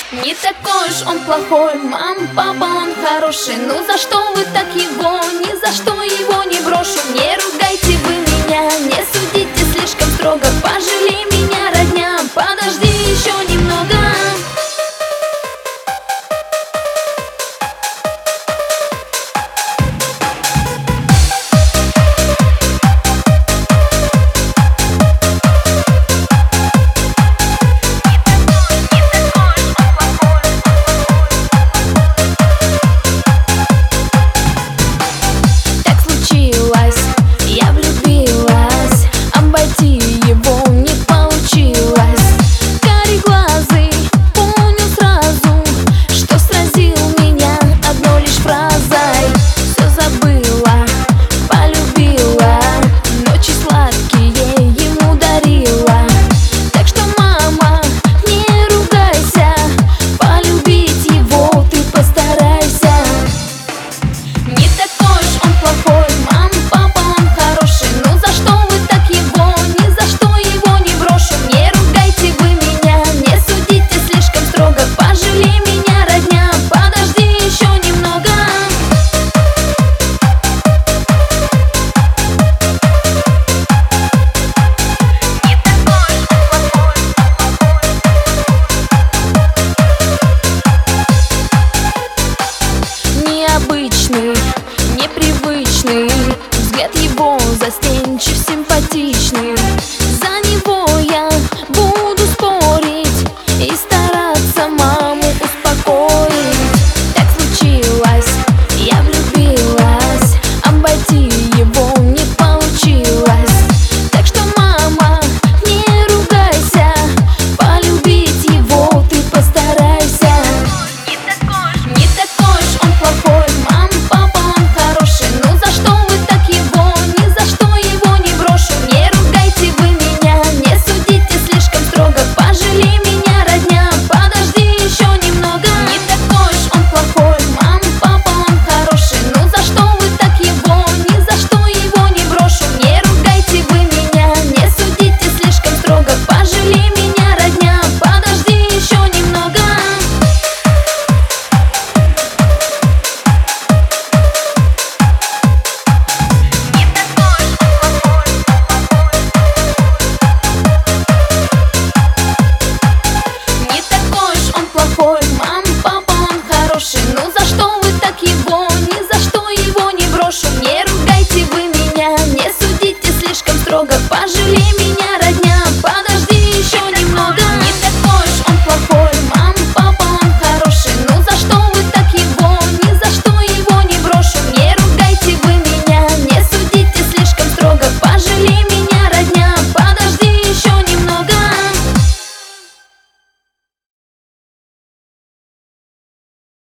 Не такой уж он плохой, мам, папа, он хороший. Ну за что вы так его, ни за что его не брошу. Не ругайте вы меня, не судите слишком строго. Пожалей меня, родня, подожди.